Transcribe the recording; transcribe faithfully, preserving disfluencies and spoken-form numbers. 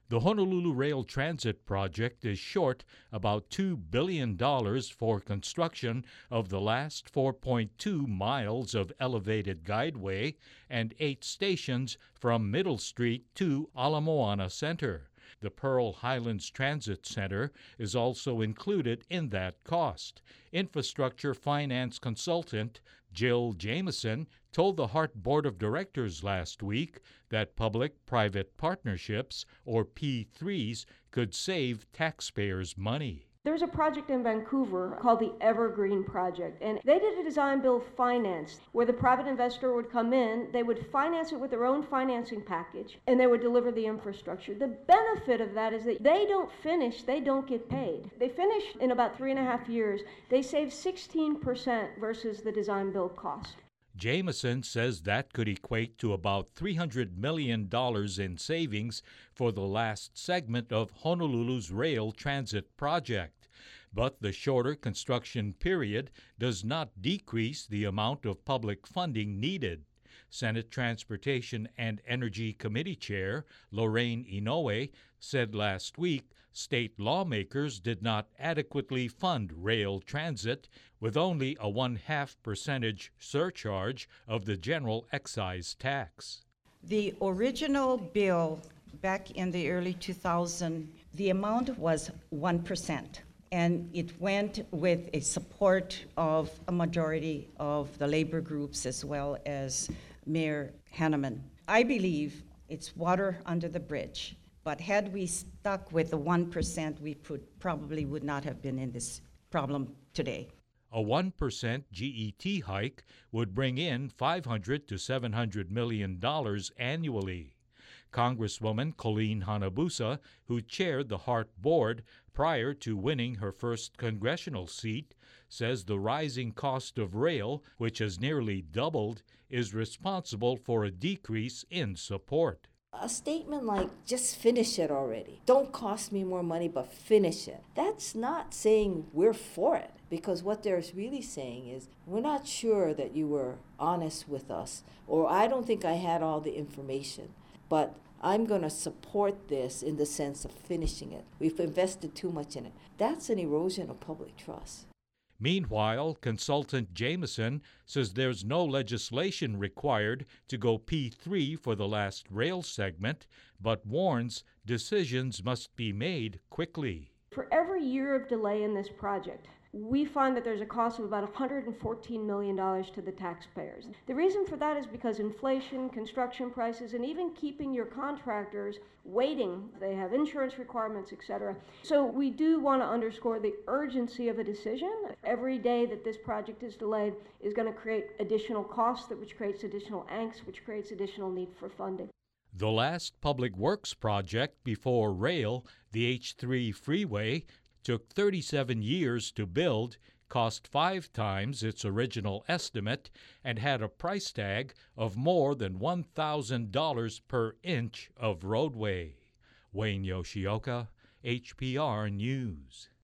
The Honolulu Rail Transit Project is short about two billion dollars for construction of the last four point two miles of elevated guideway and eight stations from Middle Street to Ala Moana Center. The Pearl Highlands Transit Center is also included in that cost. Infrastructure finance consultant Jill Jameson told the Hart Board of Directors last week that public-private partnerships, or P threes, could save taxpayers money. There's a project in Vancouver called the Evergreen Project, and they did a design build finance where the private investor would come in, they would finance it with their own financing package, and they would deliver the infrastructure. The benefit of that is that they don't finish, they don't get paid. They finish in about three and a half years. They save sixteen percent versus the design build cost. Jameson says that could equate to about three hundred million dollars in savings for the last segment of Honolulu's rail transit project. But the shorter construction period does not decrease the amount of public funding needed. Senate Transportation and Energy Committee Chair Lorraine Inoue said last week state lawmakers did not adequately fund rail transit with only a one-half percentage surcharge of the general excise tax. The original bill back in the early two thousands, the amount was one percent. And it went with a support of a majority of the labor groups as well as Mayor Hanneman. I believe it's water under the bridge, but had we stuck with the one percent, we could, probably would not have been in this problem today. A one percent G E T hike would bring in five hundred to seven hundred million dollars annually. Congresswoman Colleen Hanabusa, who chaired the Hart Board prior to winning her first congressional seat, says the rising cost of rail, which has nearly doubled, is responsible for a decrease in support. A statement like, just finish it already. Don't cost me more money, but finish it. That's not saying we're for it, because what they're really saying is, we're not sure that you were honest with us, or I don't think I had all the information, but I'm going to support this in the sense of finishing it. We've invested too much in it. That's an erosion of public trust. Meanwhile, consultant Jameson says there's no legislation required to go P three for the last rail segment, but warns decisions must be made quickly. For every year of delay in this project, we find that there's a cost of about one hundred fourteen million dollars to the taxpayers. The reason for that is because inflation, construction prices, and even keeping your contractors waiting. They have insurance requirements, et cetera. So we do want to underscore the urgency of a decision. Every day that this project is delayed is going to create additional costs, which creates additional angst, which creates additional need for funding. The last public works project before rail, the H three freeway, took thirty-seven years to build, cost five times its original estimate, and had a price tag of more than one thousand dollars per inch of roadway. Wayne Yoshioka, H P R News.